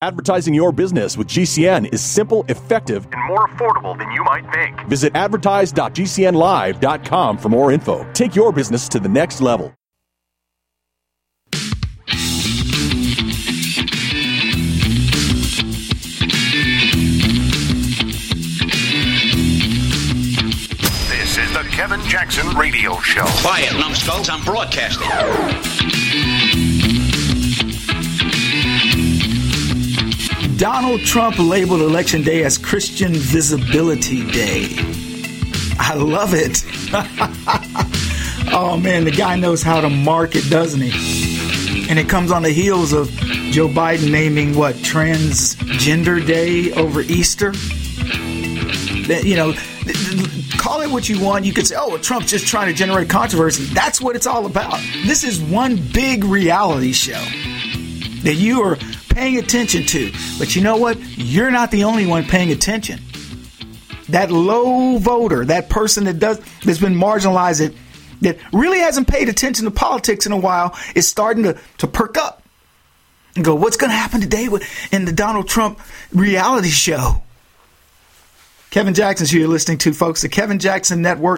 Advertising your business with GCN is simple, effective, and more affordable than you might think. Visit advertise.gcnlive.com for more info. Take your business to the next level. This is the Kevin Jackson Radio Show. Quiet, numbskulls, I'm broadcasting. Donald Trump labeled Election Day as Christian Visibility Day. I love it. Oh, man, the guy knows how to market, doesn't he? And it comes on the heels of Joe Biden naming, what, Transgender Day over Easter? You know, call it what you want. You could say, oh, well, Trump's just trying to generate controversy. That's what it's all about. This is one big reality show that you are paying attention to. But you know what? You're not the only one paying attention. That low voter, that person that's been marginalized, that really hasn't paid attention to politics in a while, is starting to perk up and go, what's going to happen today in the Donald Trump reality show? Kevin Jackson's who you're listening to, folks. The Kevin Jackson Network,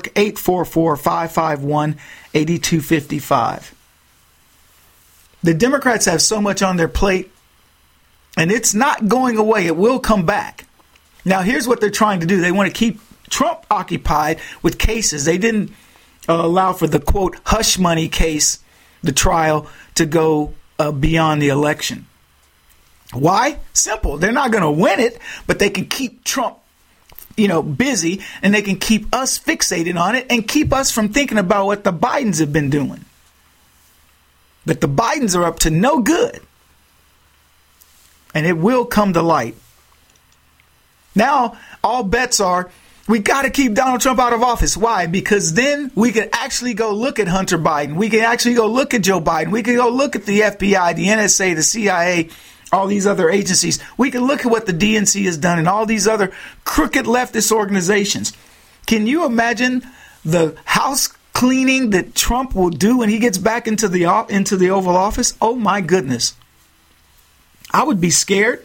844-551-8255. The Democrats have so much on their plate, and it's not going away. It will come back. Now, here's what they're trying to do. They want to keep Trump occupied with cases. They didn't allow for the, quote, hush money case, the trial, to go beyond the election. Why? Simple. They're not going to win it, but they can keep Trump, busy, and they can keep us fixated on it and keep us from thinking about what the Bidens have been doing. But the Bidens are up to no good. And it will come to light. Now, all bets are, we got to keep Donald Trump out of office. Why? Because then we could actually go look at Hunter Biden. We can actually go look at Joe Biden. We can go look at the FBI, the NSA, the CIA, all these other agencies. We can look at what the DNC has done and all these other crooked leftist organizations. Can you imagine the house cleaning that Trump will do when he gets back into the Oval Office? Oh, my goodness. I would be scared.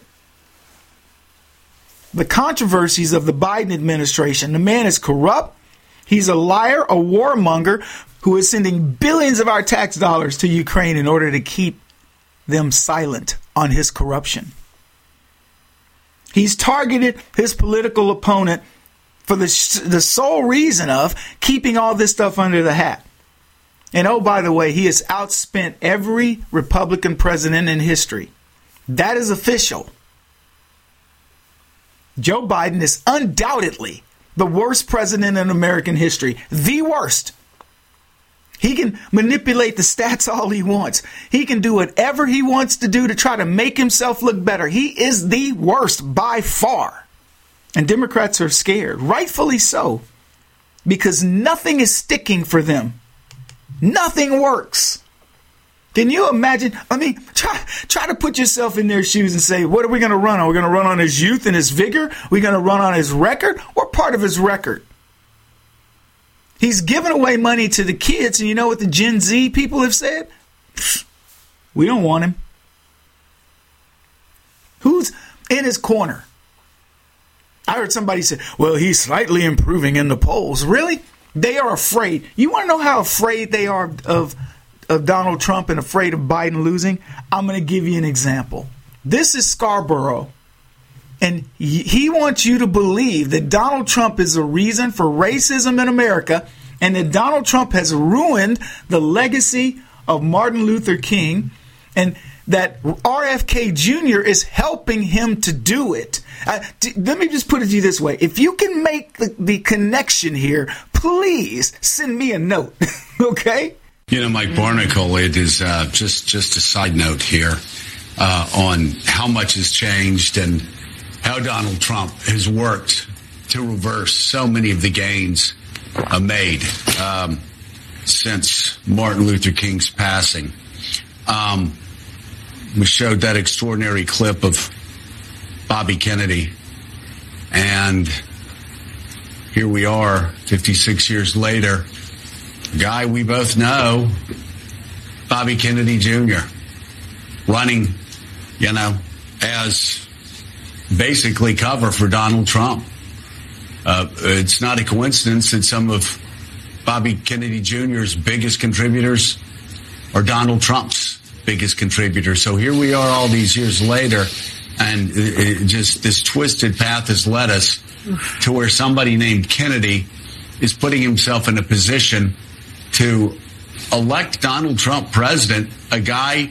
The controversies of the Biden administration. The man is corrupt. He's a liar, a warmonger who is sending billions of our tax dollars to Ukraine in order to keep them silent on his corruption. He's targeted his political opponent for the sole reason of keeping all this stuff under the hat. And oh, by the way, he has outspent every Republican president in history. That is official. Joe Biden is undoubtedly the worst president in American history. The worst. He can manipulate the stats all he wants. He can do whatever he wants to do to try to make himself look better. He is the worst by far. And Democrats are scared, rightfully so, because nothing is sticking for them. Nothing works. Can you imagine? I mean, try to put yourself in their shoes and say, what are we going to run on? We're going to run on his youth and his vigor? We're going to run on his record? Or part of his record? He's giving away money to the kids, and you know what the Gen Z people have said? We don't want him. Who's in his corner? I heard somebody say, well, he's slightly improving in the polls. Really? They are afraid. You want to know how afraid they are of Donald Trump and afraid of Biden losing? I'm going to give you an example. This is Scarborough. And he wants you to believe that Donald Trump is a reason for racism in America and that Donald Trump has ruined the legacy of Martin Luther King and that RFK Jr. is helping him to do it. Let me just put it to you this way. If you can make the connection here, please send me a note. Okay? Mike Barnacle, it is just a side note here on how much has changed and how Donald Trump has worked to reverse so many of the gains made since Martin Luther King's passing. We showed that extraordinary clip of Bobby Kennedy, and here we are 56 years later. A guy we both know, Bobby Kennedy Jr., running, as basically cover for Donald Trump. It's not a coincidence that some of Bobby Kennedy Jr.'s biggest contributors are Donald Trump's biggest contributors. So here we are all these years later, and just this twisted path has led us to where somebody named Kennedy is putting himself in a position to elect Donald Trump president, a guy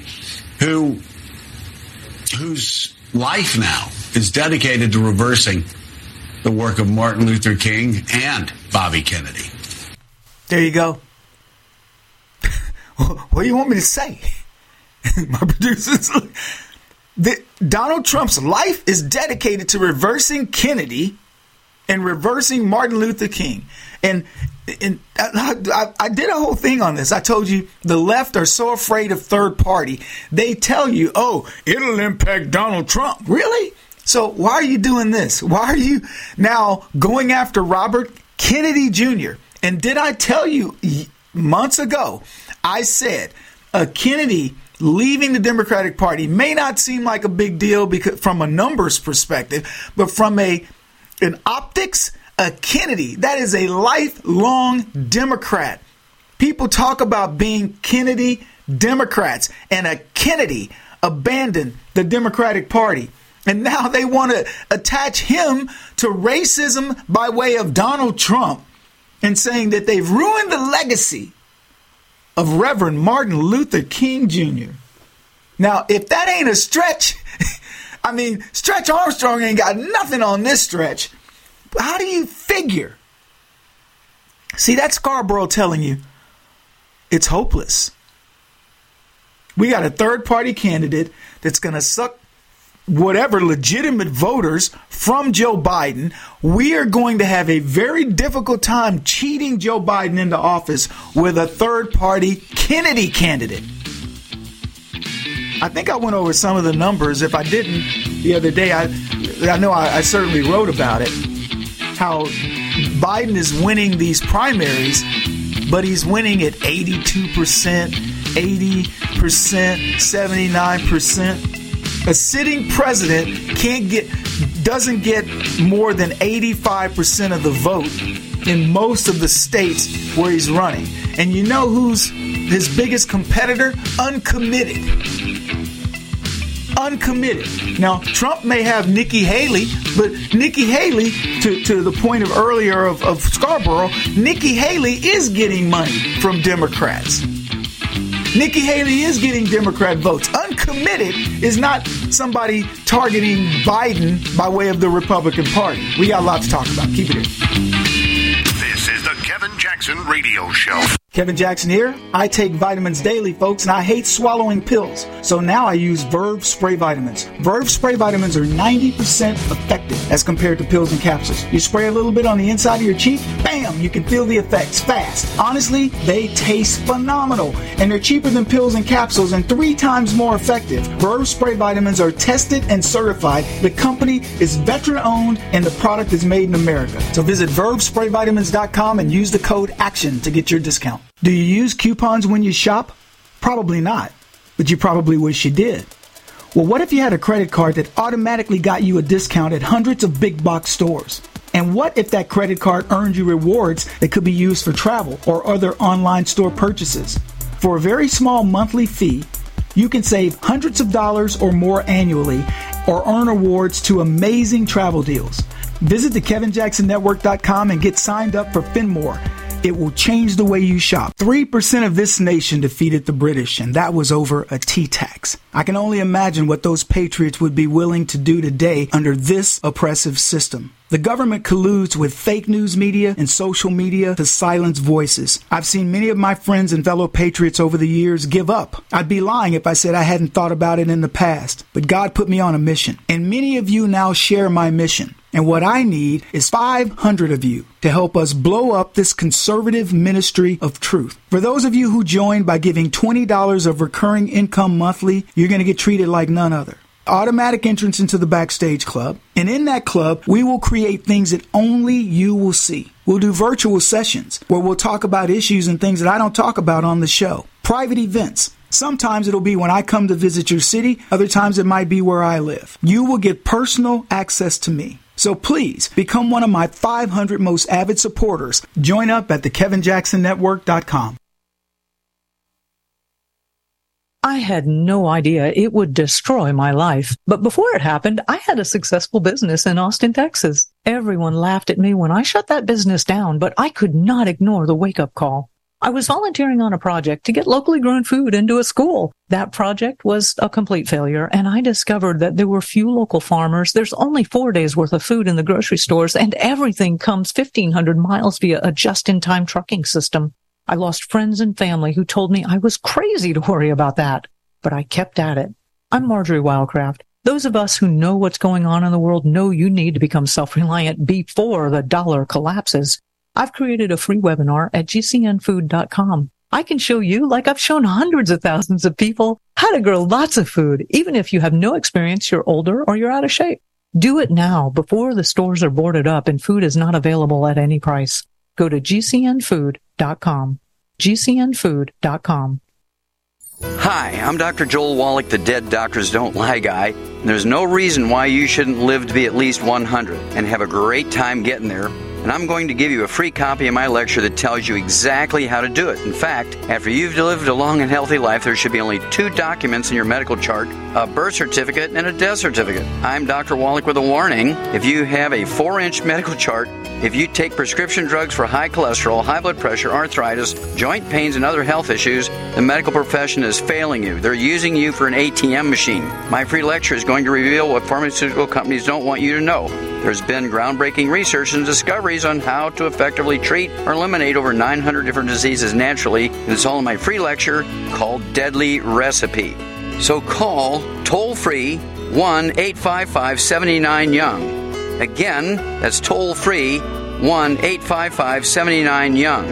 whose life now is dedicated to reversing the work of Martin Luther King and Bobby Kennedy. There you go. What do you want me to say? My producers. Donald Trump's life is dedicated to reversing Kennedy and reversing Martin Luther King. And I did a whole thing on this. I told you the left are so afraid of third party. They tell you, oh, it'll impact Donald Trump. Really? So why are you doing this? Why are you now going after Robert Kennedy Jr.? And did I tell you months ago, I said Kennedy leaving the Democratic Party may not seem like a big deal because from a numbers perspective, but from an optics, a Kennedy, that is a lifelong Democrat. People talk about being Kennedy Democrats, and a Kennedy abandoned the Democratic Party. And now they want to attach him to racism by way of Donald Trump and saying that they've ruined the legacy of Reverend Martin Luther King Jr. Now, if that ain't a stretch, I mean, Stretch Armstrong ain't got nothing on this stretch. How do you figure? See, that's Scarborough telling you it's hopeless. We got a third-party candidate that's going to suck whatever legitimate voters from Joe Biden. We are going to have a very difficult time cheating Joe Biden into office with a third-party Kennedy candidate. I think I went over some of the numbers. If I didn't the other day, I know I certainly wrote about it. How Biden is winning these primaries, but he's winning at 82%, 80%, 79%. A sitting president doesn't get more than 85% of the vote in most of the states where he's running. And you know who's his biggest competitor? Uncommitted. Now, Trump may have Nikki Haley, but Nikki Haley, to the point of earlier of Scarborough, Nikki Haley is getting money from Democrats. Nikki Haley is getting Democrat votes. Uncommitted is not somebody targeting Biden by way of the Republican Party. We got a lot to talk about. Keep it in. This is the Kevin Jackson Radio Show. Kevin Jackson here. I take vitamins daily, folks, and I hate swallowing pills. So now I use Verve Spray Vitamins. Verve Spray Vitamins are 90% effective as compared to pills and capsules. You spray a little bit on the inside of your cheek, bam, you can feel the effects fast. Honestly, they taste phenomenal, and they're cheaper than pills and capsules and 3 times more effective. Verve Spray Vitamins are tested and certified. The company is veteran-owned, and the product is made in America. So visit VerveSprayVitamins.com and use the code ACTION to get your discount. Do you use coupons when you shop? Probably not, but you probably wish you did. Well, what if you had a credit card that automatically got you a discount at hundreds of big box stores? And what if that credit card earned you rewards that could be used for travel or other online store purchases? For a very small monthly fee, you can save hundreds of dollars or more annually or earn awards to amazing travel deals. Visit the KevinJacksonNetwork.com and get signed up for Finmore. It will change the way you shop. 3% of this nation defeated the British, and that was over a tea tax. I can only imagine what those patriots would be willing to do today under this oppressive system. The government colludes with fake news media and social media to silence voices. I've seen many of my friends and fellow patriots over the years give up. I'd be lying if I said I hadn't thought about it in the past, but God put me on a mission, and many of you now share my mission. And what I need is 500 of you to help us blow up this conservative ministry of truth. For those of you who join by giving $20 of recurring income monthly, you're going to get treated like none other. Automatic entrance into the Backstage Club. And in that club, we will create things that only you will see. We'll do virtual sessions where we'll talk about issues and things that I don't talk about on the show. Private events. Sometimes it'll be when I come to visit your city. Other times it might be where I live. You will get personal access to me. So please become one of my 500 most avid supporters. Join up at thekevinjacksonnetwork.com. I had no idea it would destroy my life. But before it happened, I had a successful business in Austin, Texas. Everyone laughed at me when I shut that business down, but I could not ignore the wake-up call. I was volunteering on a project to get locally grown food into a school. That project was a complete failure, and I discovered that there were few local farmers. There's only 4 days worth of food in the grocery stores, and everything comes 1,500 miles via a just-in-time trucking system. I lost friends and family who told me I was crazy to worry about that, but I kept at it. I'm Marjorie Wildcraft. Those of us who know what's going on in the world know you need to become self-reliant before the dollar collapses. I've created a free webinar at gcnfood.com. I can show you, like I've shown hundreds of thousands of people, how to grow lots of food, even if you have no experience, you're older, or you're out of shape. Do it now before the stores are boarded up and food is not available at any price. Go to gcnfood.com. gcnfood.com. Hi, I'm Dr. Joel Wallach, the Dead Doctors Don't Lie guy. And there's no reason why you shouldn't live to be at least 100 and have a great time getting there. And I'm going to give you a free copy of my lecture that tells you exactly how to do it. In fact, after you've lived a long and healthy life, there should be only 2 documents in your medical chart, a birth certificate and a death certificate. I'm Dr. Wallach with a warning. If you have a 4-inch medical chart, if you take prescription drugs for high cholesterol, high blood pressure, arthritis, joint pains, and other health issues, the medical profession is failing you. They're using you for an ATM machine. My free lecture is going to reveal what pharmaceutical companies don't want you to know. There's been groundbreaking research and discoveries on how to effectively treat or eliminate over 900 different diseases naturally, and it's all in my free lecture called Deadly Recipe. So call toll-free 1-855-79-YOUNG. Again, that's toll-free 1-855-79-YOUNG.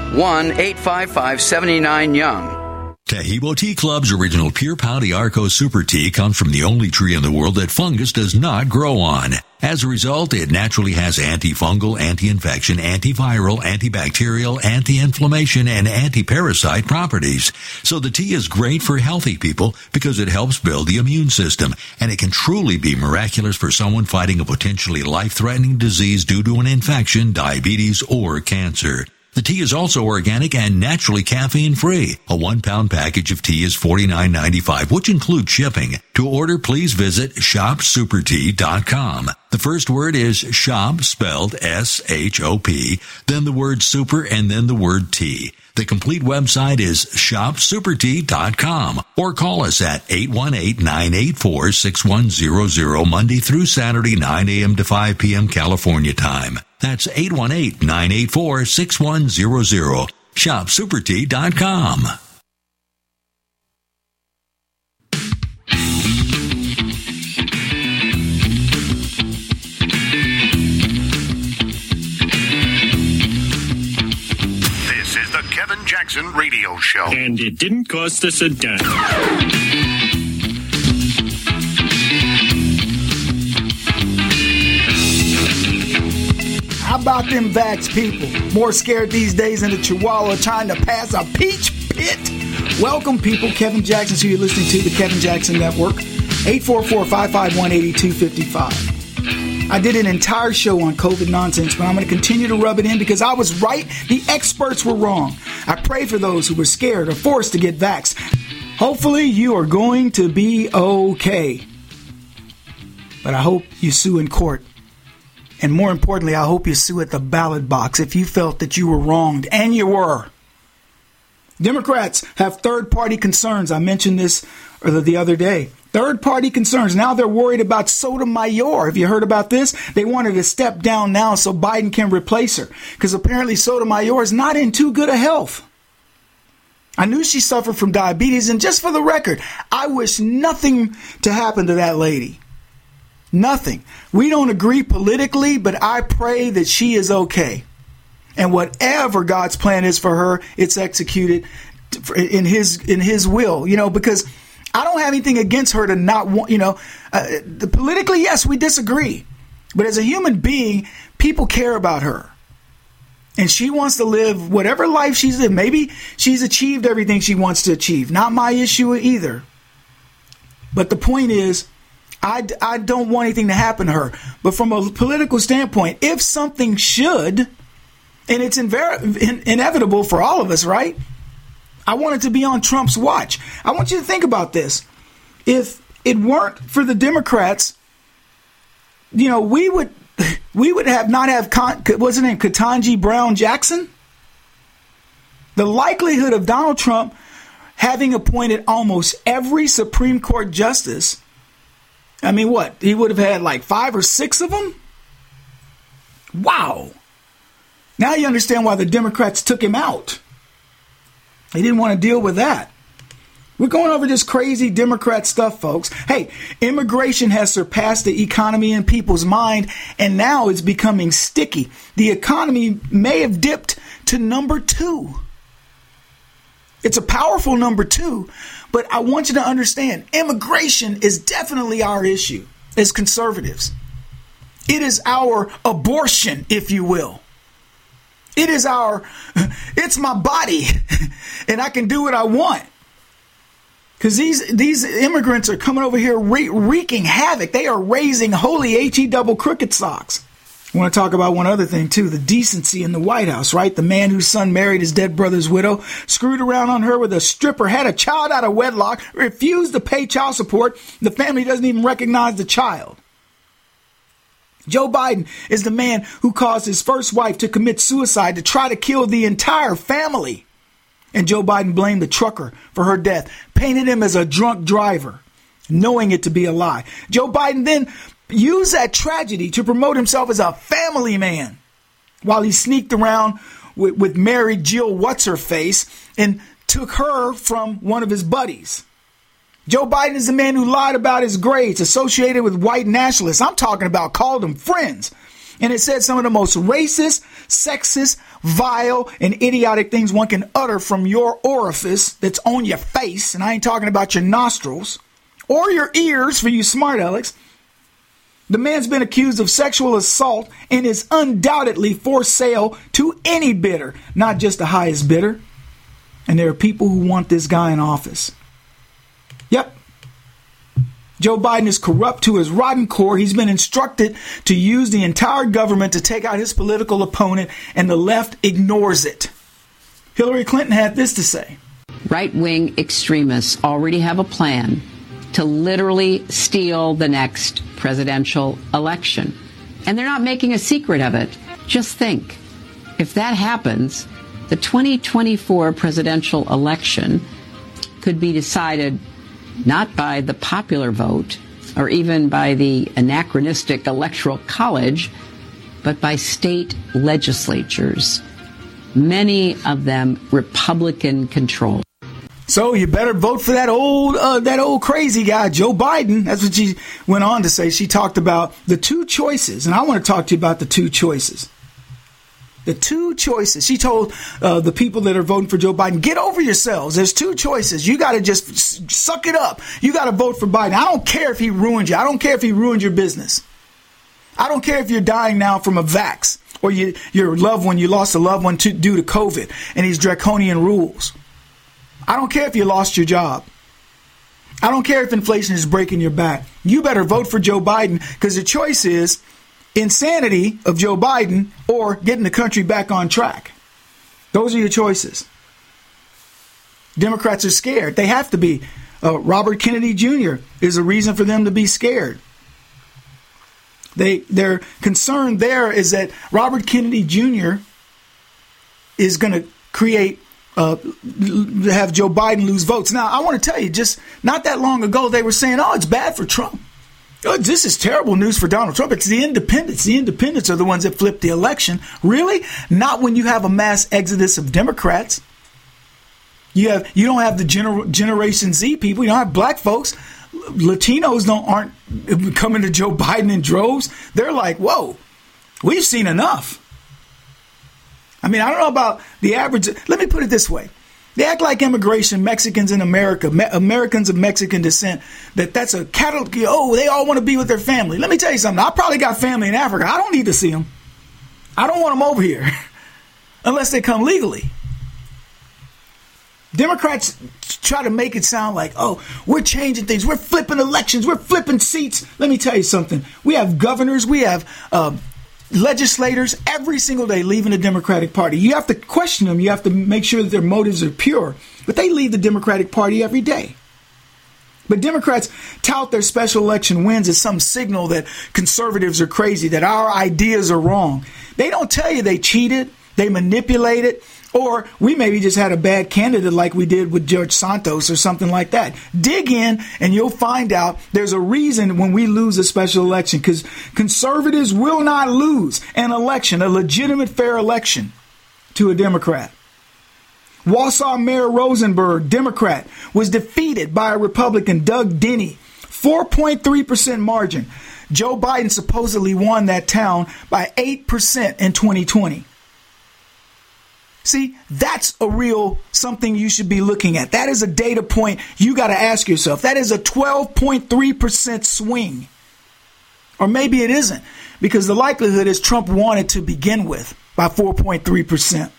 1-855-79-YOUNG. Taheebo Tea Club's original Pure Pau d'Arco Super Tea comes from the only tree in the world that fungus does not grow on. As a result, it naturally has antifungal, anti-infection, antiviral, antibacterial, anti-inflammation, and anti-parasite properties. So the tea is great for healthy people because it helps build the immune system, and it can truly be miraculous for someone fighting a potentially life-threatening disease due to an infection, diabetes, or cancer. The tea is also organic and naturally caffeine-free. A 1-pound package of tea is $49.95, which includes shipping. To order, please visit shopsupertea.com. The first word is shop, spelled S-H-O-P, then the word super, and then the word tea. The complete website is shopsupertea.com, or call us at 818-984-6100 Monday through Saturday, 9 a.m. to 5 p.m. California time. That's 818-984-6100. shopsupertea.com. Kevin Jackson Radio Show. And it didn't cost us a dime. How about them vax people? More scared these days than a chihuahua trying to pass a peach pit. Welcome, people. Kevin Jackson's who you're listening to, the Kevin Jackson Network. 844-551-8255. I did an entire show on COVID nonsense, but I'm going to continue to rub it in because I was right. The experts were wrong. I pray for those who were scared or forced to get vaxxed. Hopefully you are going to be okay. But I hope you sue in court. And more importantly, I hope you sue at the ballot box if you felt that you were wronged. And you were. Democrats have third-party concerns. I mentioned this the other day. Third-party concerns. Now they're worried about Sotomayor. Have you heard about this? They wanted to step down now so Biden can replace her. Because apparently Sotomayor is not in too good a health. I knew she suffered from diabetes. And just for the record, I wish nothing to happen to that lady. Nothing. We don't agree politically, but I pray that she is okay. And whatever God's plan is for her, it's executed in his will. You know, because I don't have anything against her to not want, politically, yes, we disagree. But as a human being, people care about her. And she wants to live whatever life she's lived. Maybe she's achieved everything she wants to achieve. Not my issue either. But the point is, I don't want anything to happen to her. But from a political standpoint, if something should, and it's inevitable for all of us, right? I want it to be on Trump's watch. I want you to think about this. If it weren't for the Democrats, we would not have what's her name, Ketanji Brown Jackson. The likelihood of Donald Trump having appointed almost every Supreme Court justice, I mean, what? He would have had like 5 or 6 of them? Wow. Now you understand why the Democrats took him out. They didn't want to deal with that. We're going over this crazy Democrat stuff, folks. Hey, immigration has surpassed the economy in people's mind, and now it's becoming sticky. The economy may have dipped to number 2. It's a powerful number 2, but I want you to understand, immigration is definitely our issue as conservatives. It is our abortion, if you will. It's my body, and I can do what I want. Because these immigrants are coming over here wreaking havoc. They are raising holy H-E double crooked socks. I want to talk about one other thing, too. The decency in the White House, right? The man whose son married his dead brother's widow, screwed around on her with a stripper, had a child out of wedlock, refused to pay child support. The family doesn't even recognize the child. Joe Biden is the man who caused his first wife to commit suicide to try to kill the entire family. And Joe Biden blamed the trucker for her death, painted him as a drunk driver, knowing it to be a lie. Joe Biden then used that tragedy to promote himself as a family man while he sneaked around with married Jill What's-Her-Face and took her from one of his buddies. Joe Biden is the man who lied about his grades associated with white nationalists. I'm talking about called them friends. And it said some of the most racist, sexist, vile, and idiotic things one can utter from your orifice that's on your face. And I ain't talking about your nostrils or your ears for you smart alecks. The man's been accused of sexual assault and is undoubtedly for sale to any bidder, not just the highest bidder. And there are people who want this guy in office. Yep. Joe Biden is corrupt to his rotten core. He's been instructed to use the entire government to take out his political opponent, and the left ignores it. Hillary Clinton had this to say. Right-wing extremists already have a plan to literally steal the next presidential election. And they're not making a secret of it. Just think, if that happens, the 2024 presidential election could be decided not by the popular vote or even by the anachronistic Electoral College, but by state legislatures, many of them Republican-controlled. So you better vote for that old crazy guy, Joe Biden. That's what she went on to say. She talked about the 2 choices, and I want to talk to you about the 2 choices. The 2 choices. She told the people that are voting for Joe Biden, get over yourselves. There's 2 choices. You got to just suck it up. You got to vote for Biden. I don't care if he ruined you. I don't care if he ruined your business. I don't care if you're dying now from a vax or your loved one, you lost a loved one due to COVID and these draconian rules. I don't care if you lost your job. I don't care if inflation is breaking your back. You better vote for Joe Biden because the choice is insanity of Joe Biden or getting the country back on track. Those are your choices. Democrats are scared. They have to be. Robert Kennedy Jr. is a reason for them to be scared. Their concern there is that Robert Kennedy Jr. is going to have Joe Biden lose votes. Now, I want to tell you, just not that long ago, they were saying, oh, it's bad for Trump. Oh, this is terrible news for Donald Trump. It's the independents. The independents are the ones that flipped the election. Really? Not when you have a mass exodus of Democrats. You don't have the Generation Z people. You don't have black folks. Latinos aren't coming to Joe Biden in droves. They're like, whoa, we've seen enough. I mean, I don't know about the average. Let me put it this way. They act like immigration, Mexicans in America, Americans of Mexican descent, that's a cattle. Oh, they all want to be with their family. Let me tell you something. I probably got family in Africa. I don't need to see them. I don't want them over here. unless they come legally. Democrats try to make it sound like, oh, we're changing things. We're flipping elections. We're flipping seats. Let me tell you something. We have governors. We have legislators every single day leaving the Democratic Party. You have to question them. You have to make sure that their motives are pure. But they leave the Democratic Party every day. But Democrats tout their special election wins as some signal that conservatives are crazy, that our ideas are wrong. They don't tell you they cheated, they manipulated, or we maybe just had a bad candidate like we did with George Santos or something like that. Dig in and you'll find out there's a reason when we lose a special election, because conservatives will not lose an election, a legitimate, fair election, to a Democrat. Wausau Mayor Rosenberg, Democrat, was defeated by a Republican, Doug Denny, 4.3% margin. Joe Biden supposedly won that town by 8% in 2020. See, that's a real something you should be looking at. That is a data point you got to ask yourself. That is a 12.3% swing. Or maybe it isn't, because the likelihood is Trump won it to begin with by 4.3%.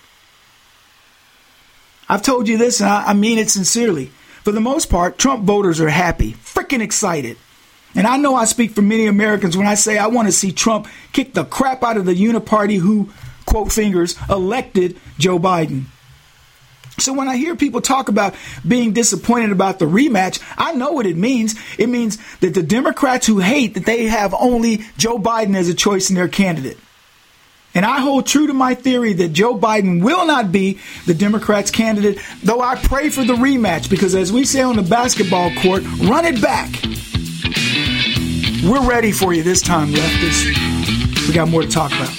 I've told you this, and I mean it sincerely. For the most part, Trump voters are happy, freaking excited. And I know I speak for many Americans when I say I want to see Trump kick the crap out of the uniparty who, quote fingers, elected Joe Biden. So when I hear people talk about being disappointed about the rematch, I know what it means. It means that the Democrats who hate that they have only Joe Biden as a choice in their candidate. And I hold true to my theory that Joe Biden will not be the Democrats' candidate, though I pray for the rematch, because as we say on the basketball court, run it back. We're ready for you this time, leftists. We got more to talk about.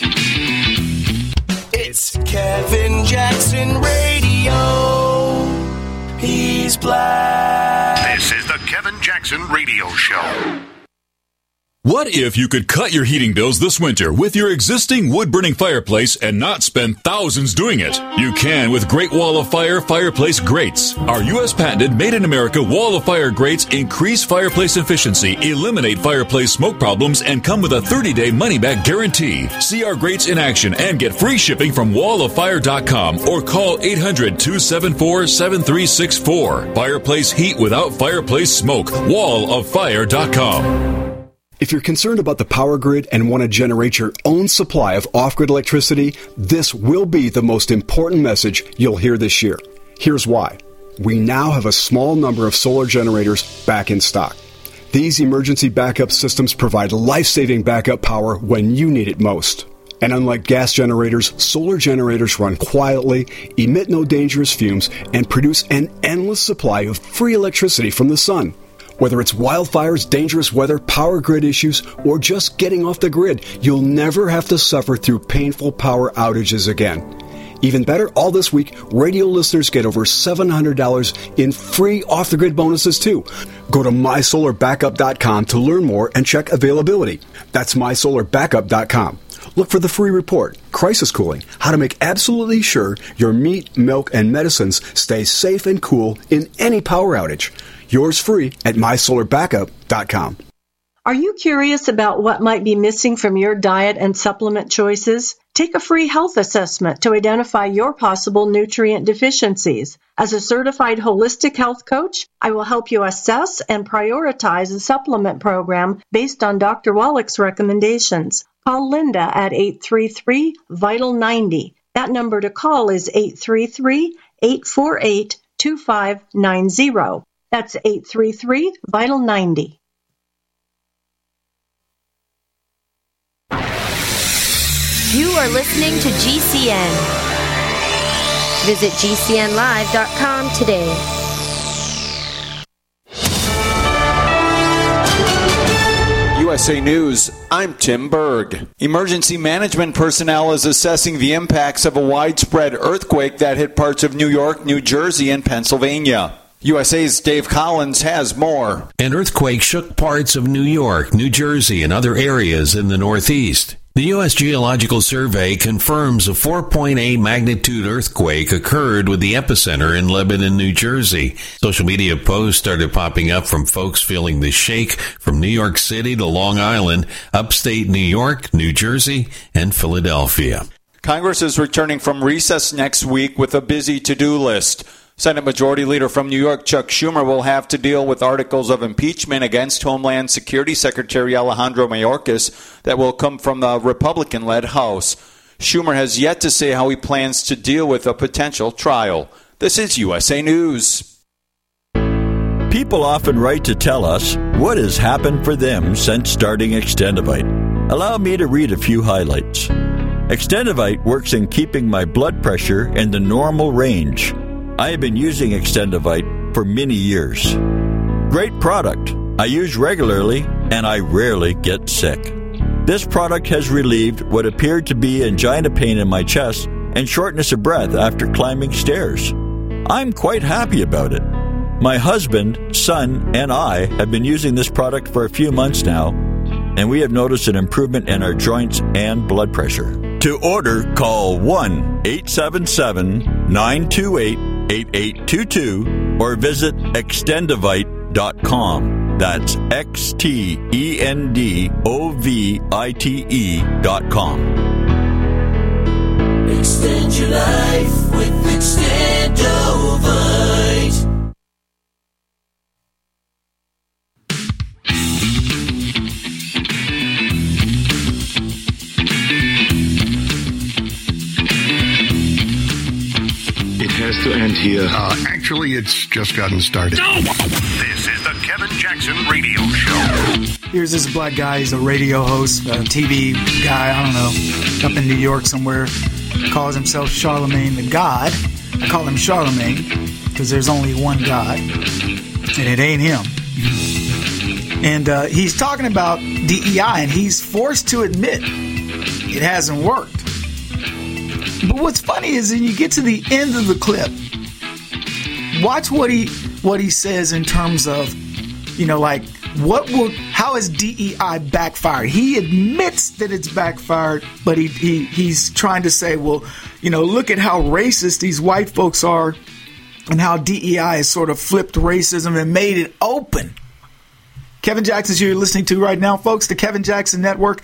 It's Kevin Jackson Radio. He's black. This is the Kevin Jackson Radio Show. What if you could cut your heating bills this winter with your existing wood-burning fireplace and not spend thousands doing it? You can with Great Wall of Fire fireplace grates. Our U.S. patented made-in-America Wall of Fire grates increase fireplace efficiency, eliminate fireplace smoke problems, and come with a 30-day money-back guarantee. See our grates in action and get free shipping from walloffire.com or call 800-274-7364. Fireplace heat without fireplace smoke. walloffire.com. If you're concerned about the power grid and want to generate your own supply of off-grid electricity, this will be the most important message you'll hear this year. Here's why. We now have a small number of solar generators back in stock. These emergency backup systems provide life-saving backup power when you need it most. And unlike gas generators, solar generators run quietly, emit no dangerous fumes, and produce an endless supply of free electricity from the sun. Whether it's wildfires, dangerous weather, power grid issues, or just getting off the grid, you'll never have to suffer through painful power outages again. Even better, all this week, radio listeners get over $700 in free off-the-grid bonuses, too. Go to mysolarbackup.com to learn more and check availability. That's mysolarbackup.com. Look for the free report, Crisis Cooling, how to make absolutely sure your meat, milk, and medicines stay safe and cool in any power outage. Yours free at mysolarbackup.com. Are you curious about what might be missing from your diet and supplement choices? Take a free health assessment to identify your possible nutrient deficiencies. As a certified holistic health coach, I will help you assess and prioritize a supplement program based on Dr. Wallach's recommendations. Call Linda at 833-VITAL-90. That number to call is 833-848-2590. That's 833-VITAL-90. You are listening to GCN. Visit GCNlive.com today. USA News, I'm Tim Berg. Emergency management personnel is assessing the impacts of a widespread earthquake that hit parts of New York, New Jersey, and Pennsylvania. USA's Dave Collins has more. An earthquake shook parts of New York, New Jersey, and other areas in the Northeast. The U.S. Geological Survey confirms a 4.8 magnitude earthquake occurred with the epicenter in Lebanon, New Jersey. Social media posts started popping up from folks feeling the shake from New York City to Long Island, upstate New York, New Jersey, and Philadelphia. Congress is returning from recess next week with a busy to-do list. Senate Majority Leader from New York, Chuck Schumer, will have to deal with articles of impeachment against Homeland Security Secretary Alejandro Mayorkas that will come from the Republican-led House. Schumer has yet to say how he plans to deal with a potential trial. This is USA News. People often write to tell us what has happened for them since starting Extendivite. Allow me to read a few highlights. Extendivite works in keeping my blood pressure in the normal range. I have been using Extendivite for many years. Great product. I use regularly and I rarely get sick. This product has relieved what appeared to be angina pain in my chest and shortness of breath after climbing stairs. I'm quite happy about it. My husband, son, and I have been using this product for a few months now, and we have noticed an improvement in our joints and blood pressure. To order, call 1-877-928-8822 or visit Extendivite.com. That's Extendovite.com. Extend your life with Extendovite. It has to end here. Actually, it's just gotten started. This is the Kevin Jackson Radio Show. Here's this black guy. He's a radio host, a TV guy, I don't know, up in New York somewhere. Calls himself Charlemagne the God. I call him Charlemagne because there's only one God, and it ain't him. And he's talking about DEI, and he's forced to admit it hasn't worked. But what's funny is when you get to the end of the clip, watch what he says in terms of, how has DEI backfired? He admits that it's backfired, but he's trying to say, well, look at how racist these white folks are and how DEI has sort of flipped racism and made it open. Kevin Jackson's who you're listening to right now, folks. The Kevin Jackson Network,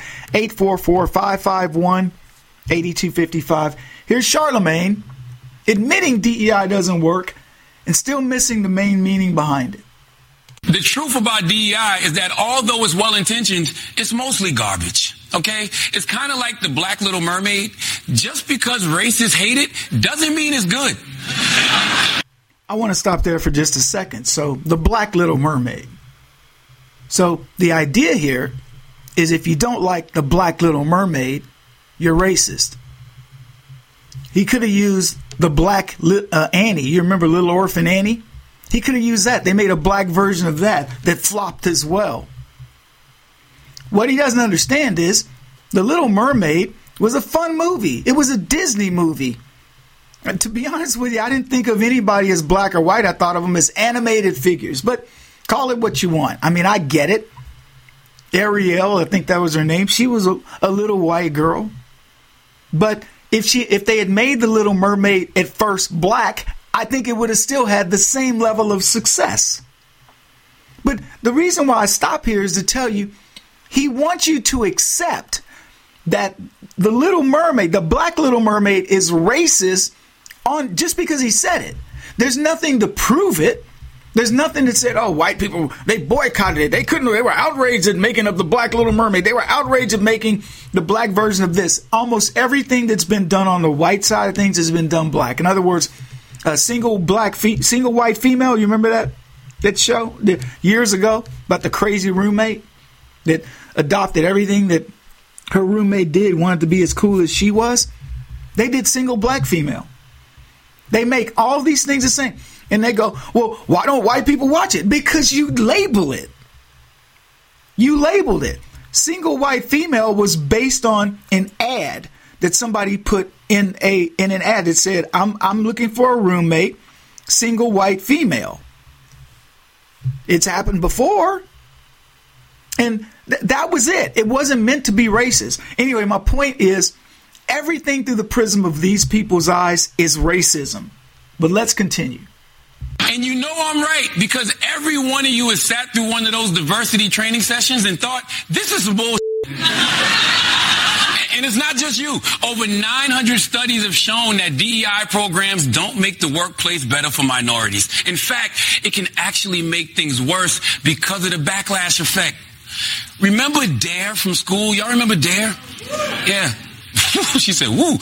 844-551-8255. Here's Charlemagne admitting DEI doesn't work and still missing the main meaning behind it. The truth about DEI is that although it's well-intentioned, it's mostly garbage, okay? It's kind of like the Black Little Mermaid. Just because racists hate it doesn't mean it's good. I want to stop there for just a second. So, the Black Little Mermaid. So, the idea here is if you don't like the Black Little Mermaid, you're racist. He could have used the Black Annie. You remember Little Orphan Annie? He could have used that. They made a black version of that flopped as well. What he doesn't understand is The Little Mermaid was a fun movie. It was a Disney movie. And to be honest with you, I didn't think of anybody as black or white. I thought of them as animated figures. But call it what you want. I mean, I get it. Ariel, I think that was her name. She was a little white girl. But if they had made The Little Mermaid at first black, I think it would have still had the same level of success. But the reason why I stop here is to tell you, he wants you to accept that the Little Mermaid, the Black Little Mermaid, is racist on just because he said it. There's nothing to prove it. There's nothing that said, oh, white people, they boycotted it. They were outraged at making of the Black Little Mermaid. They were outraged at making the black version of this. Almost everything that's been done on the white side of things has been done black. In other words, a single white female, you remember that show years ago about the crazy roommate that adopted everything that her roommate did, wanted to be as cool as she was? They did single black female. They make all these things the same. And they go, well, why don't white people watch it? Because you label it. You labeled it. Single white female was based on an ad that somebody put in an ad that said, I'm looking for a roommate, single white female. It's happened before. And that was it. It wasn't meant to be racist. Anyway, my point is, everything through the prism of these people's eyes is racism. But let's continue. And you know I'm right, because every one of you has sat through one of those diversity training sessions and thought, this is some bullshit. And And it's not just you. Over 900 studies have shown that DEI programs don't make the workplace better for minorities. In fact, it can actually make things worse because of the backlash effect. Remember DARE from school? Y'all remember DARE? Yeah. She said, woo.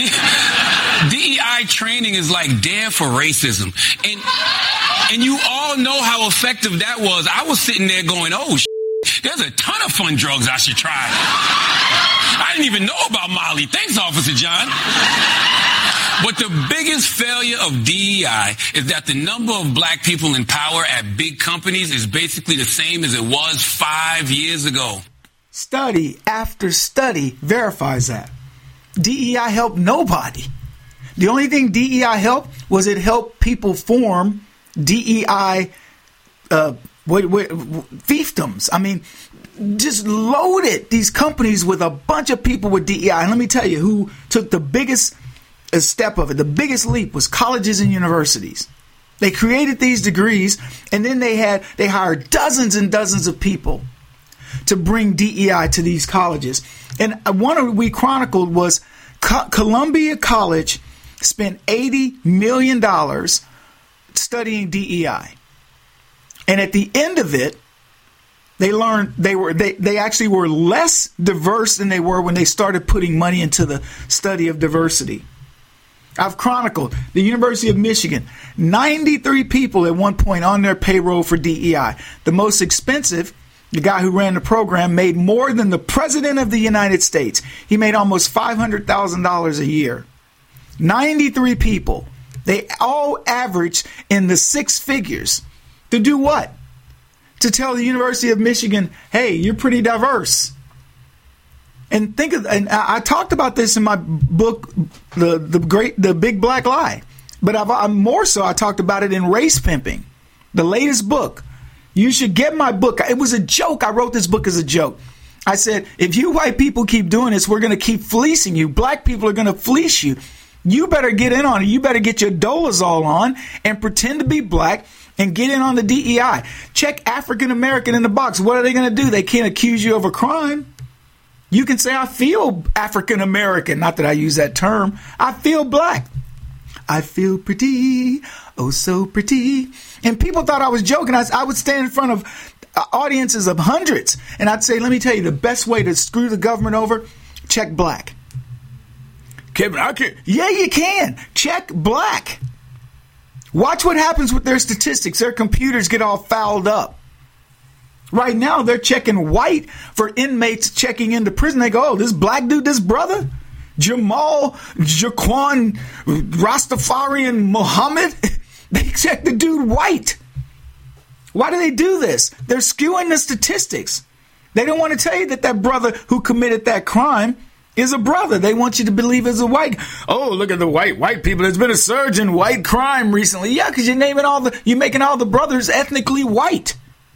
DEI training is like DARE for racism. And you all know how effective that was. I was sitting there going, oh, there's a ton of fun drugs I should try. I didn't even know about Molly. Thanks, Officer John. But the biggest failure of DEI is that the number of black people in power at big companies is basically the same as it was 5 years ago. Study after study verifies that. DEI helped nobody. The only thing DEI helped was it helped people form DEI fiefdoms. I mean, just loaded these companies with a bunch of people with DEI. And let me tell you who took the biggest step of it. The biggest leap was colleges and universities. They created these degrees, and then they hired dozens and dozens of people to bring DEI to these colleges. And one we chronicled was Columbia College spent $80 million studying DEI. And at the end of it, they learned they actually were less diverse than they were when they started putting money into the study of diversity. I've chronicled the University of Michigan, 93 people at one point on their payroll for DEI. The most expensive, the guy who ran the program, made more than the President of the United States. He made almost $500,000 a year. 93 people. They all averaged in the six figures. To do what? To tell the University of Michigan, hey, you're pretty diverse. And and I talked about this in my book, The Big Black Lie. But I talked about it in Race Pimping, the latest book. You should get my book. It was a joke. I wrote this book as a joke. I said, if you white people keep doing this, we're going to keep fleecing you. Black people are going to fleece you. You better get in on it. You better get your Dolezal on and pretend to be black and get in on the DEI. Check African American in the box. What are they going to do? They can't accuse you of a crime. You can say, I feel African American. Not that I use that term. I feel black. I feel pretty. Oh, so pretty. And people thought I was joking. I would stand in front of audiences of hundreds. And I'd say, let me tell you, the best way to screw the government over, check black. Kevin, I can't. Yeah, you can. Check black. Watch what happens with their statistics. Their computers get all fouled up. Right now, they're checking white for inmates checking into prison. They go, oh, this black dude, this brother? Jamal, Jaquan, Rastafarian, Muhammad? They check the dude white. Why do they do this? They're skewing the statistics. They don't want to tell you that brother who committed that crime is a brother. They want you to believe it's a white. Oh, look at the white people. There's been a surge in white crime recently. Yeah, because you're making all the brothers ethnically white.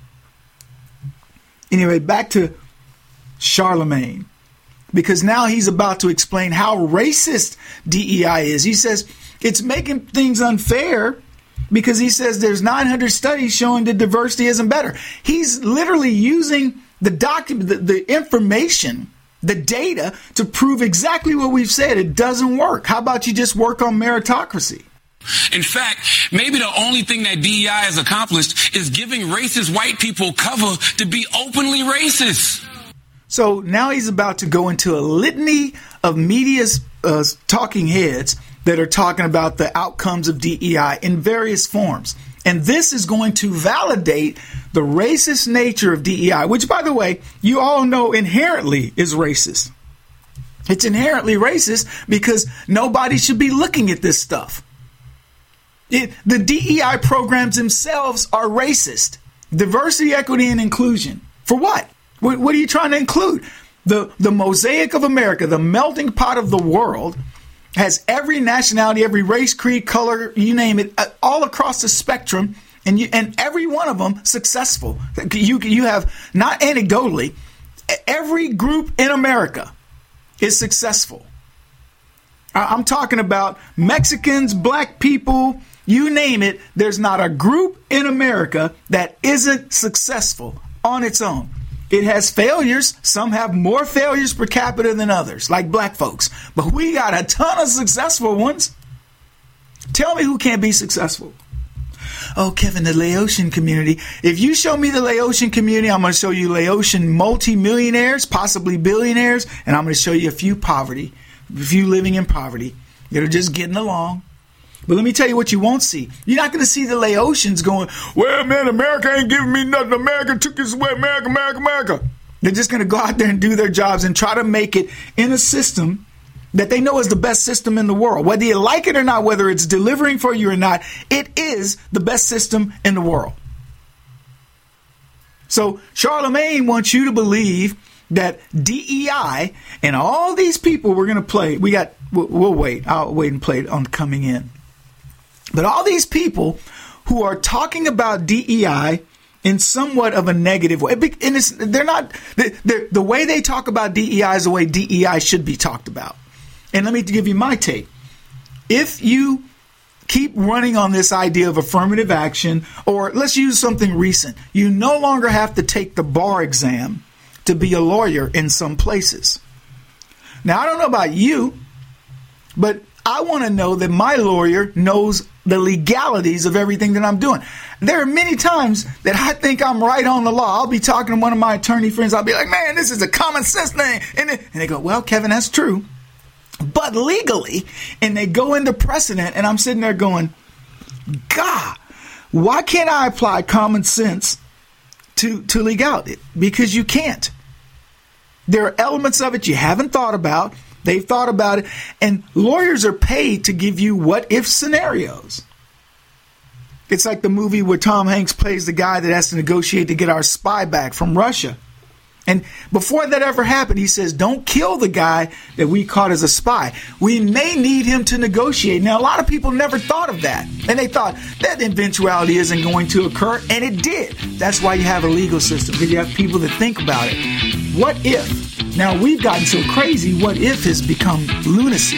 Anyway, back to Charlemagne, because now he's about to explain how racist DEI is. He says it's making things unfair because he says there's 900 studies showing that diversity isn't better. He's literally using the document, the information, the data to prove exactly what we've said. It doesn't work. How about you just work on meritocracy? In fact, maybe the only thing that DEI has accomplished is giving racist white people cover to be openly racist. So now he's about to go into a litany of media's talking heads that are talking about the outcomes of DEI in various forms. And this is going to validate the racist nature of DEI, which, by the way, you all know inherently is racist. It's inherently racist because nobody should be looking at this stuff. The DEI programs themselves are racist. Diversity, equity, and inclusion. For what? What are you trying to include? The mosaic of America, the melting pot of the world, has every nationality, every race, creed, color, you name it, all across the spectrum, and every one of them successful. You have, not anecdotally, every group in America is successful. I'm talking about Mexicans, black people, you name it. There's not a group in America that isn't successful on its own. It has failures. Some have more failures per capita than others, like black folks. But we got a ton of successful ones. Tell me who can't be successful. Oh, Kevin, the Laotian community. If you show me the Laotian community, I'm going to show you Laotian multimillionaires, possibly billionaires, and I'm going to show you a few living in poverty that are just getting along. But let me tell you what you won't see. You're not going to see the Laotians going, well, man, America ain't giving me nothing. America took this away. America. They're just going to go out there and do their jobs and try to make it in a system that they know is the best system in the world. Whether you like it or not, whether it's delivering for you or not, it is the best system in the world. So Charlemagne wants you to believe that DEI and all these people we're going to play, we'll wait. I'll wait and play it on coming in. But all these people who are talking about DEI in somewhat of a negative way, and the way they talk about DEI is the way DEI should be talked about. And let me give you my take. If you keep running on this idea of affirmative action, or let's use something recent, you no longer have to take the bar exam to be a lawyer in some places. Now, I don't know about you, but I want to know that my lawyer knows the legalities of everything that I'm doing. There are many times that I think I'm right on the law. I'll be talking to one of my attorney friends. I'll be like, man, this is a common sense thing. And they go, well, Kevin, that's true. But legally, and they go into precedent, and I'm sitting there going, God, why can't I apply common sense to legality? Because you can't. There are elements of it you haven't thought about. They've thought about it. And lawyers are paid to give you what-if scenarios. It's like the movie where Tom Hanks plays the guy that has to negotiate to get our spy back from Russia. And before that ever happened, he says, don't kill the guy that we caught as a spy. We may need him to negotiate. Now, a lot of people never thought of that. And they thought that eventuality isn't going to occur. And it did. That's why you have a legal system, because you have people that think about it. What if? Now, we've gotten so crazy, what if has become lunacy.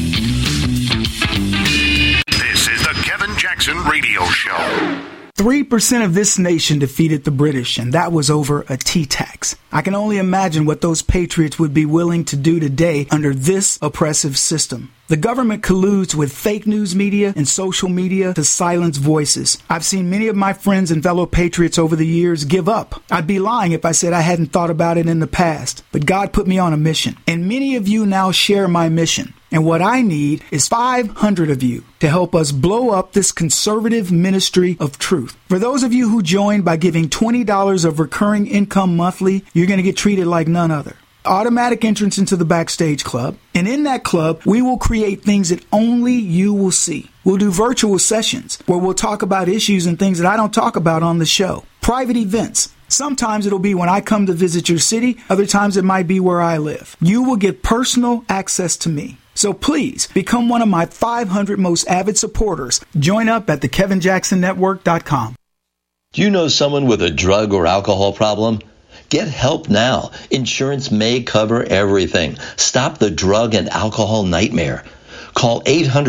This is the Kevin Jackson Radio Show. 3% of this nation defeated the British, and that was over a tea tax. I can only imagine what those patriots would be willing to do today under this oppressive system. The government colludes with fake news media and social media to silence voices. I've seen many of my friends and fellow patriots over the years give up. I'd be lying if I said I hadn't thought about it in the past. But God put me on a mission, and many of you now share my mission. And what I need is 500 of you to help us blow up this conservative ministry of truth. For those of you who join by giving $20 of recurring income monthly, you're going to get treated like none other. Automatic entrance into the Backstage Club. And in that club, we will create things that only you will see. We'll do virtual sessions where we'll talk about issues and things that I don't talk about on the show. Private events. Sometimes it'll be when I come to visit your city. Other times it might be where I live. You will get personal access to me. So please become one of my 500 most avid supporters. Join up at thekevinjacksonnetwork.com. Do you know someone with a drug or alcohol problem? Get help now. Insurance may cover everything. Stop the drug and alcohol nightmare. Call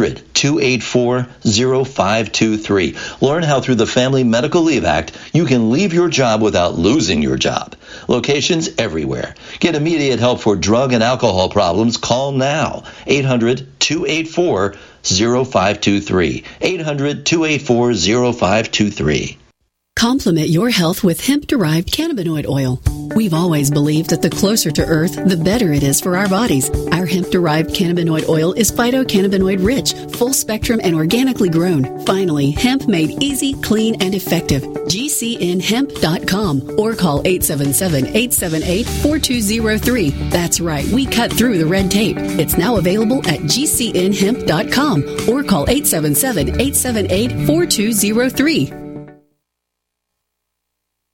800-284-0523. Learn how through the Family Medical Leave Act you can leave your job without losing your job. Locations everywhere. Get immediate help for drug and alcohol problems. Call now. 800-284-0523. 800-284-0523. Complement your health with hemp-derived cannabinoid oil. We've always believed that the closer to Earth, the better it is for our bodies. Our hemp-derived cannabinoid oil is phytocannabinoid-rich, full-spectrum, and organically grown. Finally, hemp made easy, clean, and effective. GCNhemp.com or call 877-878-4203. That's right, we cut through the red tape. It's now available at GCNhemp.com or call 877-878-4203.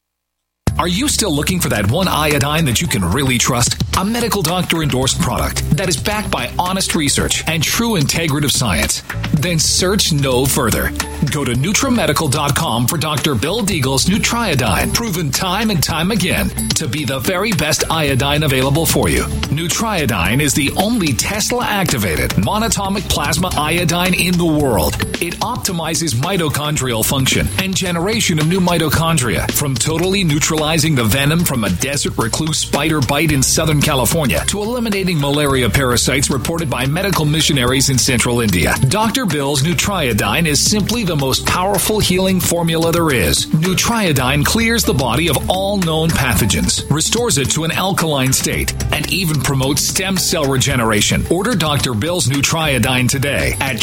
Are you still looking for that one iodine that you can really trust? A medical doctor endorsed product that is backed by honest research and true integrative science, then search no further. Go to NutriMedical.com for Dr. Bill Deagle's Nutriodine, proven time and time again to be the very best iodine available for you. Nutriodine is the only Tesla-activated monatomic plasma iodine in the world. It optimizes mitochondrial function and generation of new mitochondria, from totally neutralizing the venom from a desert recluse spider bite in Southern California to eliminating malaria parasites reported by medical missionaries in central India. Dr. Bill's Nutriodine is simply the most powerful healing formula there is. Nutriodine clears the body of all known pathogens, restores it to an alkaline state, and even promotes stem cell regeneration. Order Dr. Bill's Nutriodine today at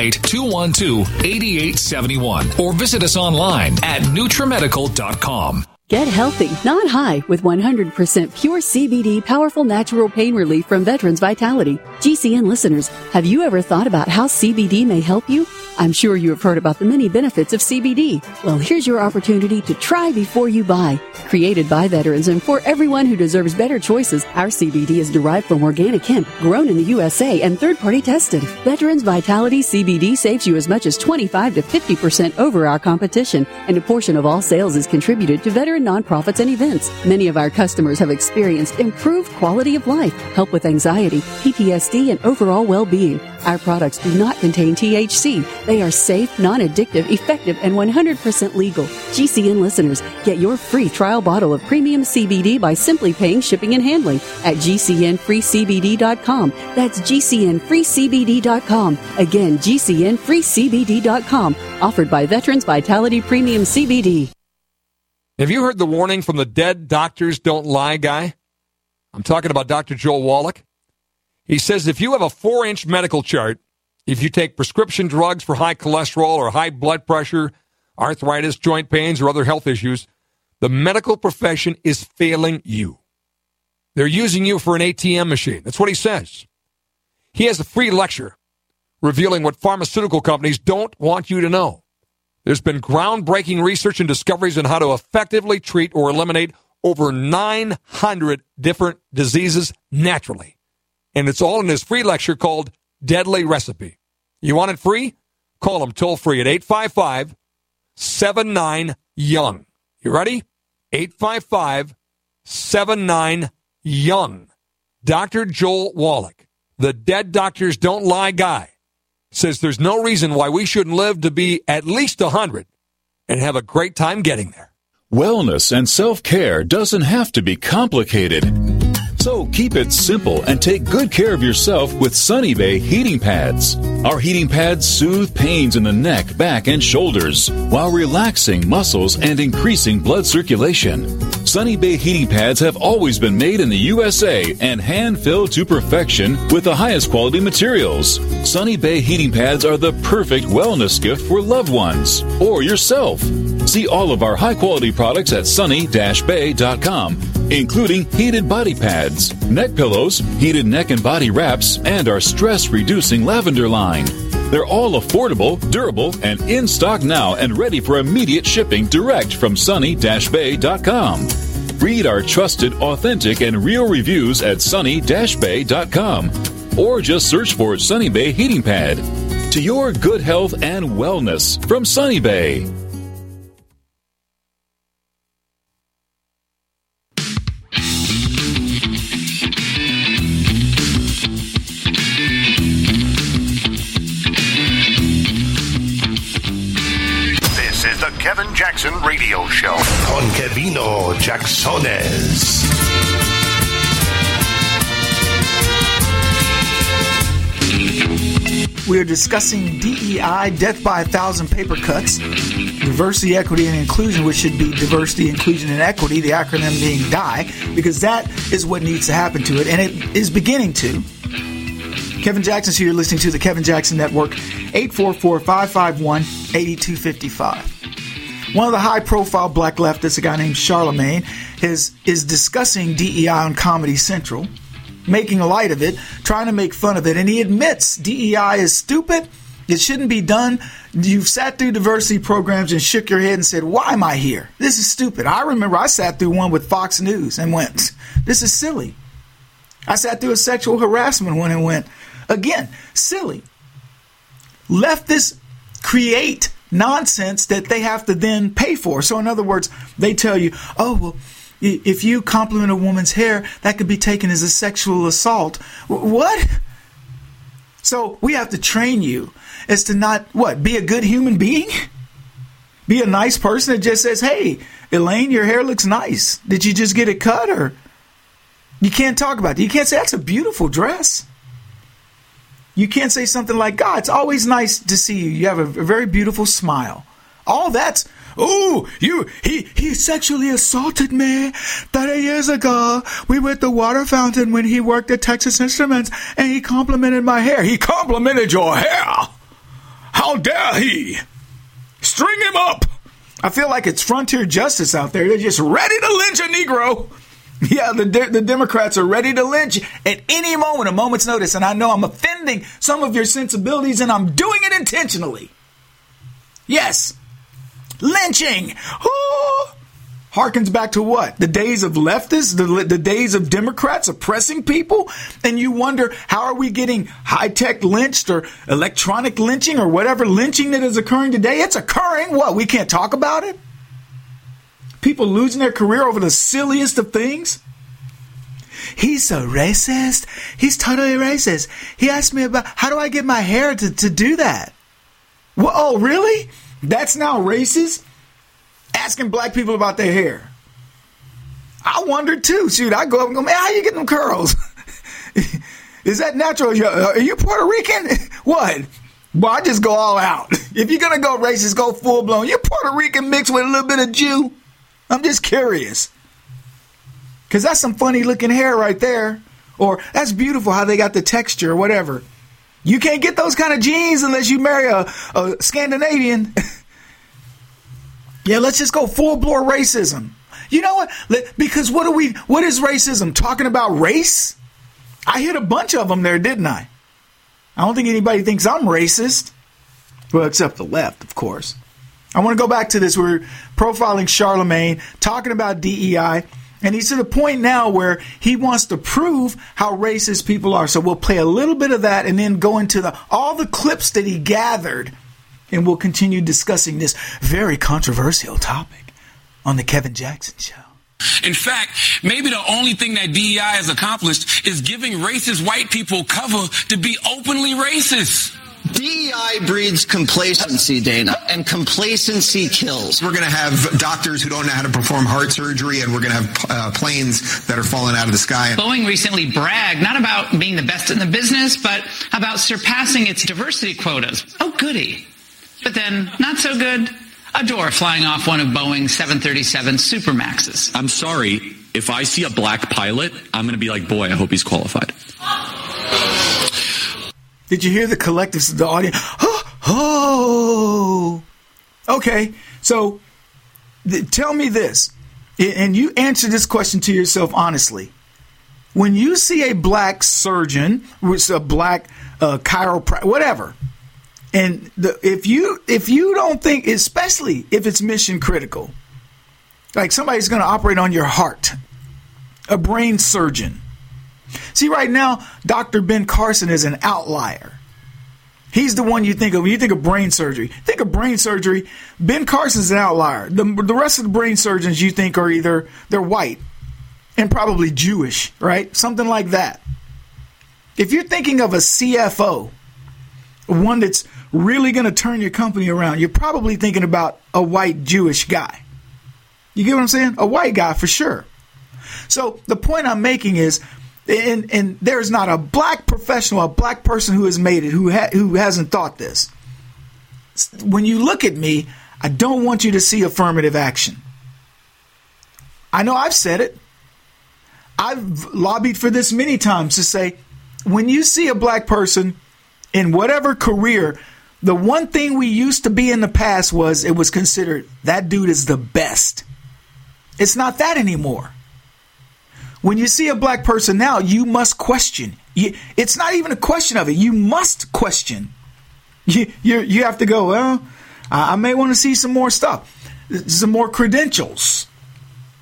888-212-8871 or visit us online at NutriMedical.com. Get healthy, not high, with 100% pure CBD powerful natural pain relief from Veterans Vitality. GCN listeners, have you ever thought about how CBD may help you? I'm sure you have heard about the many benefits of CBD. Well, here's your opportunity to try before you buy. Created by veterans and for everyone who deserves better choices, our CBD is derived from organic hemp, grown in the USA and third-party tested. Veterans Vitality CBD saves you as much as 25 to 50% over our competition, and a portion of all sales is contributed to veteran nonprofits and events. Many of our customers have experienced improved quality of life, help with anxiety, PTSD, and overall well-being. Our products do not contain THC. They are safe, non-addictive, effective, and 100% legal. GCN listeners, get your free trial bottle of premium CBD by simply paying shipping and handling at GCNFreeCBD.com. That's GCNFreeCBD.com. Again, GCNFreeCBD.com. Offered by Veterans Vitality Premium CBD. Have you heard the warning from the Dead Doctors Don't Lie guy? I'm talking about Dr. Joel Wallach. He says if you have a 4-inch medical chart, if you take prescription drugs for high cholesterol or high blood pressure, arthritis, joint pains, or other health issues, the medical profession is failing you. They're using you for an ATM machine. That's what he says. He has a free lecture revealing what pharmaceutical companies don't want you to know. There's been groundbreaking research and discoveries on how to effectively treat or eliminate over 900 different diseases naturally. And it's all in his free lecture called Deadly Recipe. You want it free? Call him toll free at 855-79-YOUNG. You ready? 855-79-YOUNG. Dr. Joel Wallach, the Dead Doctors Don't Lie guy, says there's no reason why we shouldn't live to be at least 100 and have a great time getting there. Wellness and self-care doesn't have to be complicated. So keep it simple and take good care of yourself with Sunny Bay heating pads. Our heating pads soothe pains in the neck, back, and shoulders while relaxing muscles and increasing blood circulation. Sunny Bay heating pads have always been made in the USA and hand-filled to perfection with the highest quality materials. Sunny Bay heating pads are the perfect wellness gift for loved ones or yourself. See all of our high-quality products at sunny-bay.com, including heated body pads, neck pillows, heated neck and body wraps, and our stress-reducing lavender line. They're all affordable, durable, and in stock now and ready for immediate shipping direct from sunny-bay.com. Read our trusted, authentic, and real reviews at sunny-bay.com, or just search for Sunny Bay Heating Pad. To your good health and wellness from Sunny Bay. Kevin Jackson Radio Show con Kevino Jacksones. We are discussing DEI, death by 1,000 paper cuts, diversity, equity, and inclusion, which should be diversity, inclusion, and equity, the acronym being DIE, because that is what needs to happen to it, and it is beginning to. Kevin Jackson's here, listening to the Kevin Jackson Network, 844-551-8255. One of the high-profile black leftists, a guy named Charlemagne, is discussing DEI on Comedy Central, making light of it, trying to make fun of it, and he admits DEI is stupid. It shouldn't be done. You've sat through diversity programs and shook your head and said, why am I here? This is stupid. I remember I sat through one with Fox News and went, this is silly. I sat through a sexual harassment one and went, again, silly. Leftists create nonsense that they have to then pay for. So in other words, they tell you, oh, well, if you compliment a woman's hair, that could be taken as a sexual assault. What? So we have to train you as to not, what, be a good human being? Be a nice person that just says, hey, Elaine, your hair looks nice. Did you just get it cut? Or you can't talk about that. You can't say, that's a beautiful dress. You can't say something like, God, it's always nice to see you. You have a very beautiful smile. All that's, he sexually assaulted me 30 years ago. We were at the water fountain when he worked at Texas Instruments, and he complimented my hair. He complimented your hair. How dare he? String him up. I feel like it's frontier justice out there. They're just ready to lynch a Negro. Yeah, the Democrats are ready to lynch at any moment, a moment's notice. And I know I'm offending some of your sensibilities, and I'm doing it intentionally. Yes. Lynching. Ooh. Harkens back to what? The days of leftists, the days of Democrats oppressing people? And you wonder, how are we getting high-tech lynched or electronic lynching or whatever lynching that is occurring today? It's occurring. What? We can't talk about it? People losing their career over the silliest of things? He's so racist. He's totally racist. He asked me about, how do I get my hair to do that? Well, oh, really? That's now racist? Asking black people about their hair. I wonder too. Shoot, I go up and go, man, how you get them curls? Is that natural? Are you Puerto Rican? What? Well, I just go all out. If you're going to go racist, go full blown. You're Puerto Rican mixed with a little bit of Jew. I'm just curious. Because that's some funny looking hair right there. Or that's beautiful how they got the texture or whatever. You can't get those kind of genes unless you marry a Scandinavian. Yeah, let's just go full-blown racism. You know what? Because what is racism? Talking about race? I hit a bunch of them there, didn't I? I don't think anybody thinks I'm racist. Well, except the left, of course. I want to go back to this. We're profiling Charlemagne, talking about DEI, and he's to the point now where he wants to prove how racist people are. So we'll play a little bit of that and then go into all the clips that he gathered, and we'll continue discussing this very controversial topic on the Kevin Jackson Show. In fact, maybe the only thing that DEI has accomplished is giving racist white people cover to be openly racist. DEI breeds complacency, Dana, and complacency kills. We're going to have doctors who don't know how to perform heart surgery, and we're going to have planes that are falling out of the sky. Boeing recently bragged not about being the best in the business, but about surpassing its diversity quotas. Oh, goody. But then, not so good, a door flying off one of Boeing's 737 Supermaxes. I'm sorry, if I see a black pilot, I'm going to be like, boy, I hope he's qualified. Did you hear the collectives of the audience? Oh. Okay, so tell me this, and you answer this question to yourself honestly. When you see a black surgeon, a black chiropractor, whatever, and if you don't think, especially if it's mission critical, like somebody's going to operate on your heart, a brain surgeon. See, right now, Dr. Ben Carson is an outlier. He's the one you think of when you think of brain surgery. Think of brain surgery. Ben Carson's an outlier. The rest of the brain surgeons you think are either they're white and probably Jewish, right? Something like that. If you're thinking of a CFO, one that's really going to turn your company around, you're probably thinking about a white Jewish guy. You get what I'm saying? A white guy for sure. So the point I'm making is, and there's not a black professional, a black person who has made it, who hasn't thought this. When you look at me, I don't want you to see affirmative action. I know I've said it. I've lobbied for this many times to say, when you see a black person in whatever career, the one thing we used to be in the past was it was considered that dude is the best. It's not that anymore. When you see a black person now, you must question. It's not even a question of it. You must question. You have to go, well, I may want to see some more stuff, some more credentials.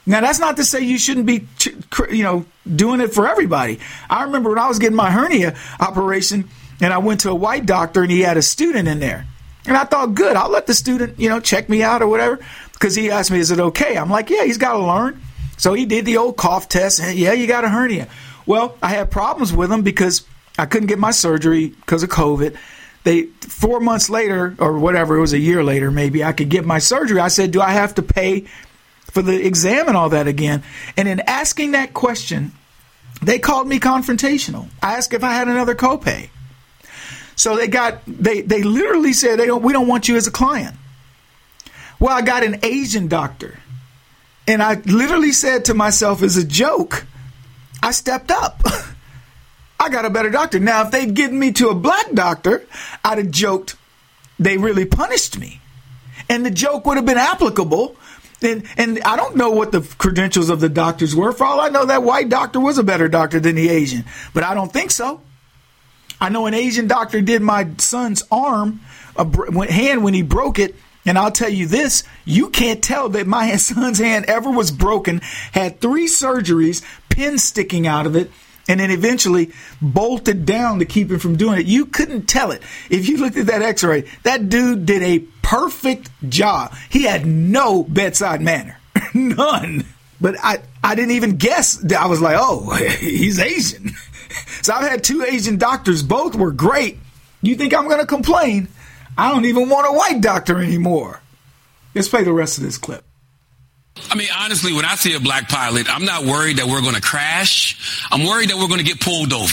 Now, that's not to say you shouldn't be, doing it for everybody. I remember when I was getting my hernia operation and I went to a white doctor and he had a student in there. And I thought, good, I'll let the student, check me out or whatever, because he asked me, is it okay? I'm like, yeah, he's got to learn. So he did the old cough test. And, yeah, you got a hernia. Well, I had problems with him because I couldn't get my surgery because of COVID. 4 months later, or whatever, it was a year later maybe, I could get my surgery. I said, do I have to pay for the exam and all that again? And in asking that question, they called me confrontational. I asked if I had another copay. So they literally said, we don't want you as a client. Well, I got an Asian doctor. And I literally said to myself as a joke, I stepped up. I got a better doctor. Now, if they'd given me to a black doctor, I'd have joked, they really punished me. And the joke would have been applicable. And I don't know what the credentials of the doctors were. For all I know, that white doctor was a better doctor than the Asian. But I don't think so. I know an Asian doctor did my son's hand when he broke it. And I'll tell you this, you can't tell that my son's hand ever was broken, had 3 surgeries, pins sticking out of it, and then eventually bolted down to keep him from doing it. You couldn't tell it. If you looked at that x-ray, that dude did a perfect job. He had no bedside manner. None. But I didn't even guess. I was like, oh, he's Asian. So I've had 2 Asian doctors. Both were great. You think I'm going to complain? I don't even want a white doctor anymore. Let's play the rest of this clip. I mean, honestly, when I see a black pilot, I'm not worried that we're going to crash. I'm worried that we're going to get pulled over.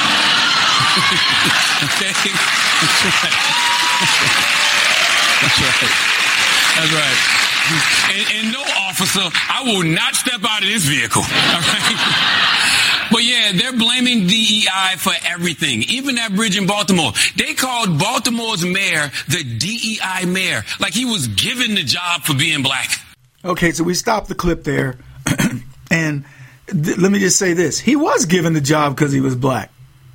Okay? That's right. And no, officer, I will not step out of this vehicle. All right? But yeah, they're blaming DEI for everything. Even that bridge in Baltimore. They called Baltimore's mayor the DEI mayor, like he was given the job for being black. Okay, so we stopped the clip there. And let me just say this. He was given the job because he was black.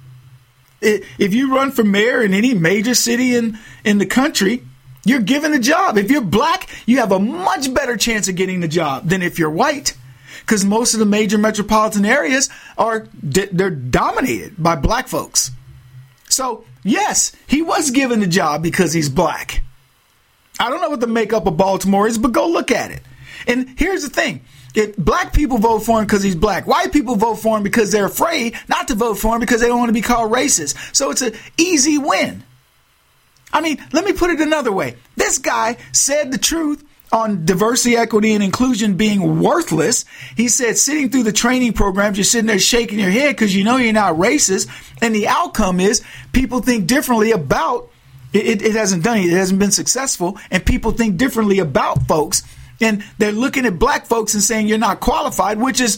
If you run for mayor in any major city in the country, you're given a job. If you're black, you have a much better chance of getting the job than if you're white. Because most of the major metropolitan areas they're dominated by black folks. So, yes, he was given the job because he's black. I don't know what the makeup of Baltimore is, but go look at it. And here's the thing. If black people vote for him because he's black, white people vote for him because they're afraid not to vote for him because they don't want to be called racist. So it's an easy win. I mean, let me put it another way. This guy said the truth on diversity, equity, and inclusion being worthless. He said sitting through the training programs, you're sitting there shaking your head because you know you're not racist. And the outcome is people think differently about it. It hasn't done it. It hasn't been successful. And people think differently about folks. And they're looking at black folks and saying you're not qualified, which is,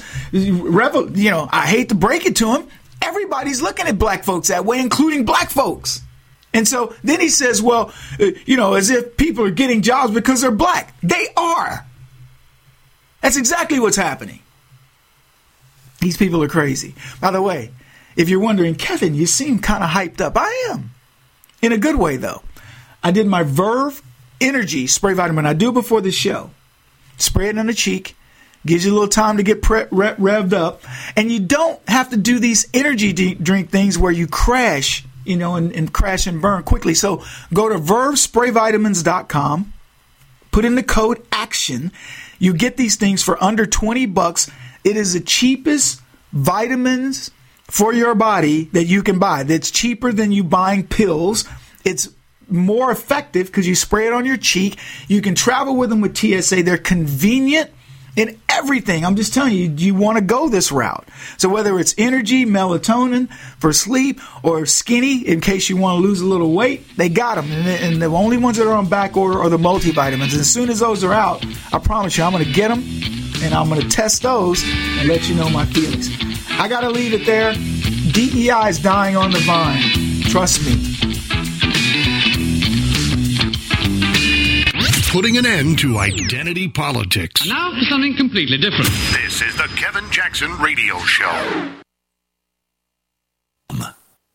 I hate to break it to them. Everybody's looking at black folks that way, including black folks. And so then he says, well, as if people are getting jobs because they're black. They are. That's exactly what's happening. These people are crazy. By the way, if you're wondering, Kevin, you seem kind of hyped up. I am. In a good way, though. I did my Verve Energy spray vitamin. I do it before the show. Spray it on the cheek. Gives you a little time to get revved up. And you don't have to do these energy drink things where you crash, and crash and burn quickly. So go to vervesprayvitamins.com. Put in the code ACTION. You get these things for under $20. It is the cheapest vitamins for your body that you can buy. That's cheaper than you buying pills. It's more effective because you spray it on your cheek. You can travel with them with TSA. They're convenient in everything. I'm just telling you, you want to go this route. So whether it's energy, melatonin for sleep, or skinny in case you want to lose a little weight, they got them. And the only ones that are on back order are the multivitamins. And as soon as those are out, I promise you, I'm going to get them and I'm going to test those and let you know my feelings. I got to leave it there. DEI is dying on the vine. Trust me. Putting an end to identity politics. Now for something completely different. This is the Kevin Jackson Radio Show.